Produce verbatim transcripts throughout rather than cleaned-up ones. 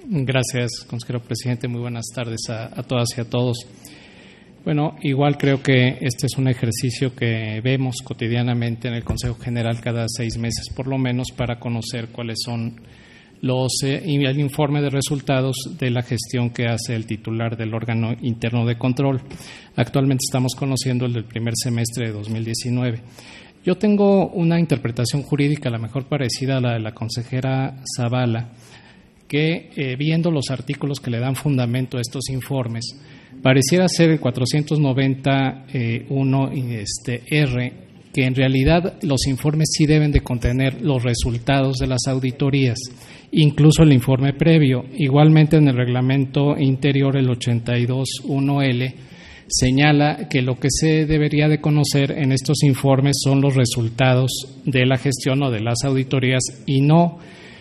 Gracias, consejero presidente. Muy buenas tardes a, a todas y a todos. Bueno, igual creo que este es un ejercicio que vemos cotidianamente en el Consejo General cada seis meses, por lo menos, para conocer cuáles son los eh, el informe de resultados de la gestión que hace el titular del órgano interno de control. Actualmente estamos conociendo el del primer semestre de dos mil diecinueve. Yo tengo una interpretación jurídica a lo mejor parecida a la de la consejera Zavala, que eh, viendo los artículos que le dan fundamento a estos informes, pareciera ser el cuatrocientos noventa y uno este, R, que en realidad los informes sí deben de contener los resultados de las auditorías, incluso el informe previo. Igualmente en el reglamento interior, el ochenta y dos uno L, señala que lo que se debería de conocer en estos informes son los resultados de la gestión o de las auditorías y no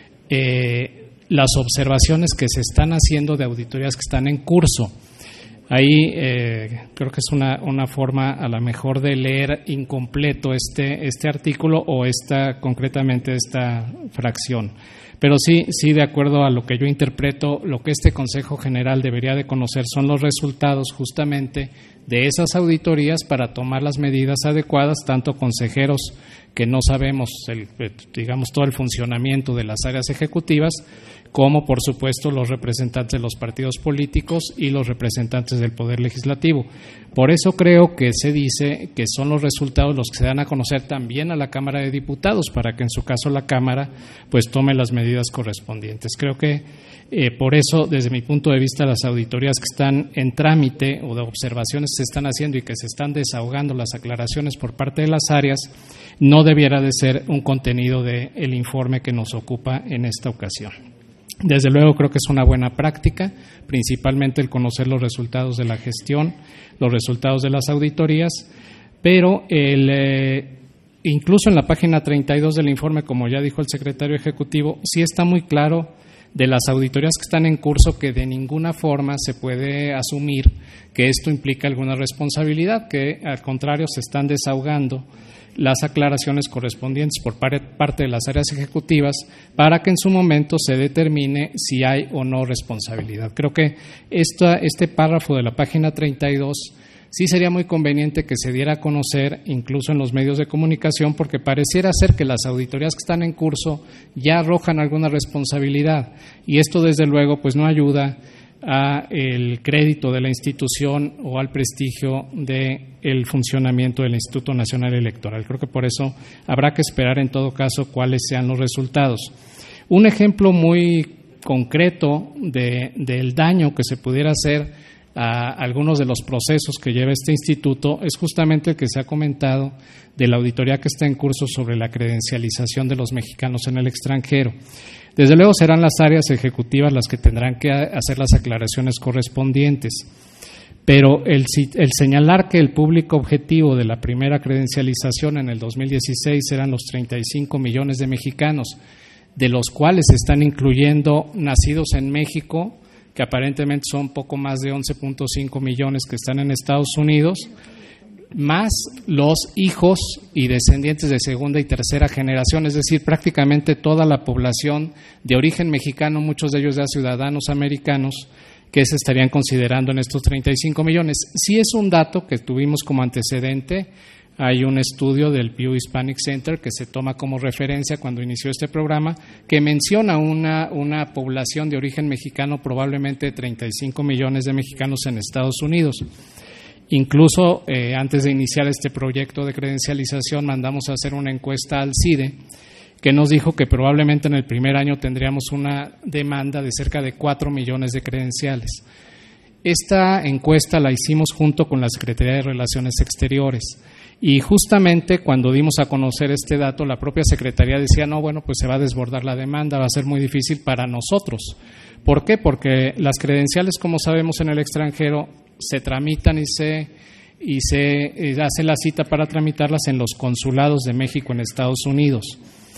eh, las observaciones que se están haciendo de auditorías que están en curso. Ahí eh, creo que es una, una forma a lo mejor de leer incompleto este, este artículo o esta concretamente esta fracción. Pero sí, sí, de acuerdo a lo que yo interpreto, lo que este Consejo General debería de conocer son los resultados justamente de esas auditorías para tomar las medidas adecuadas, tanto consejeros que no sabemos, el, digamos, todo el funcionamiento de las áreas ejecutivas, como por supuesto los representantes de los partidos políticos y los representantes del Poder Legislativo. Por eso creo que se dice que son los resultados los que se dan a conocer también a la Cámara de Diputados, para que en su caso la Cámara pues tome las medidas correspondientes. Creo que eh, por eso, desde mi punto de vista, las auditorías que están en trámite o de observaciones que se están haciendo y que se están desahogando las aclaraciones por parte de las áreas, no debiera de ser un contenido del informe que nos ocupa en esta ocasión. Desde luego creo que es una buena práctica, principalmente el conocer los resultados de la gestión, los resultados de las auditorías, pero el, eh, incluso en la página treinta y dos del informe, como ya dijo el secretario ejecutivo, sí está muy claro de las auditorías que están en curso que de ninguna forma se puede asumir que esto implica alguna responsabilidad, que al contrario se están desahogando las aclaraciones correspondientes por parte de las áreas ejecutivas para que en su momento se determine si hay o no responsabilidad. Creo que esta, este párrafo de la página treinta y dos sí sería muy conveniente que se diera a conocer incluso en los medios de comunicación, porque pareciera ser que las auditorías que están en curso ya arrojan alguna responsabilidad y esto desde luego pues no ayuda a el crédito de la institución o al prestigio del funcionamiento del Instituto Nacional Electoral. Creo que por eso habrá que esperar en todo caso cuáles sean los resultados. Un ejemplo muy concreto de, del daño que se pudiera hacer a algunos de los procesos que lleva este instituto es justamente el que se ha comentado de la auditoría que está en curso sobre la credencialización de los mexicanos en el extranjero. Desde luego serán las áreas ejecutivas las que tendrán que hacer las aclaraciones correspondientes, pero el, el señalar que el público objetivo de la primera credencialización en el dos mil dieciséis eran los treinta y cinco millones de mexicanos, de los cuales se están incluyendo nacidos en México, que aparentemente son poco más de once punto cinco millones que están en Estados Unidos, más los hijos y descendientes de segunda y tercera generación, es decir, prácticamente toda la población de origen mexicano, muchos de ellos ya ciudadanos americanos, que se estarían considerando en estos treinta y cinco millones. Sí es un dato que tuvimos como antecedente. Hay un estudio del Pew Hispanic Center que se toma como referencia cuando inició este programa, que menciona una, una población de origen mexicano, probablemente treinta y cinco millones de mexicanos en Estados Unidos. Incluso eh, antes de iniciar este proyecto de credencialización mandamos a hacer una encuesta al C I D E que nos dijo que probablemente en el primer año tendríamos una demanda de cerca de cuatro millones de credenciales. Esta encuesta la hicimos junto con la Secretaría de Relaciones Exteriores y justamente cuando dimos a conocer este dato, la propia Secretaría decía, no, bueno, pues se va a desbordar la demanda, va a ser muy difícil para nosotros. ¿Por qué? Porque las credenciales, como sabemos, en el extranjero se tramitan y se, y se eh, hace la cita para tramitarlas en los consulados de México en Estados Unidos.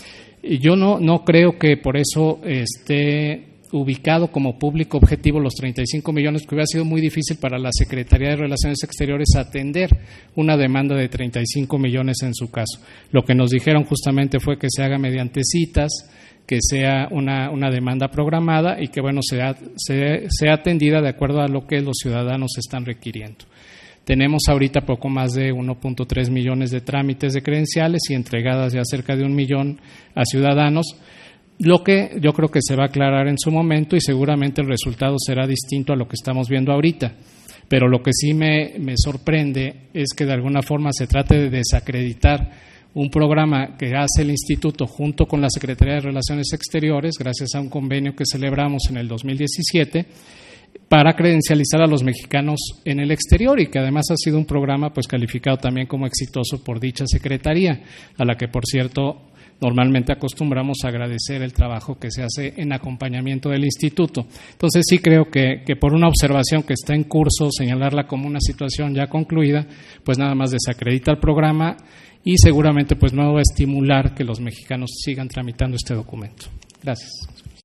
Y yo no, no creo que por eso esté ubicado como público objetivo los treinta y cinco millones, porque hubiera sido muy difícil para la Secretaría de Relaciones Exteriores atender una demanda de treinta y cinco millones en su caso. Lo que nos dijeron justamente fue que se haga mediante citas, que sea una, una demanda programada y que, bueno, sea, sea, sea atendida de acuerdo a lo que los ciudadanos están requiriendo. Tenemos ahorita poco más de uno punto tres millones de trámites de credenciales y entregadas ya cerca de un millón a ciudadanos, lo que yo creo que se va a aclarar en su momento y seguramente el resultado será distinto a lo que estamos viendo ahorita. Pero lo que sí me, me sorprende es que de alguna forma se trate de desacreditar un programa que hace el Instituto junto con la Secretaría de Relaciones Exteriores, gracias a un convenio que celebramos en el dos mil diecisiete, para credencializar a los mexicanos en el exterior y que además ha sido un programa pues calificado también como exitoso por dicha Secretaría, a la que, por cierto, normalmente acostumbramos a agradecer el trabajo que se hace en acompañamiento del Instituto. Entonces sí creo que, que por una observación que está en curso, señalarla como una situación ya concluida, pues nada más desacredita el programa y seguramente pues no va a estimular que los mexicanos sigan tramitando este documento. Gracias.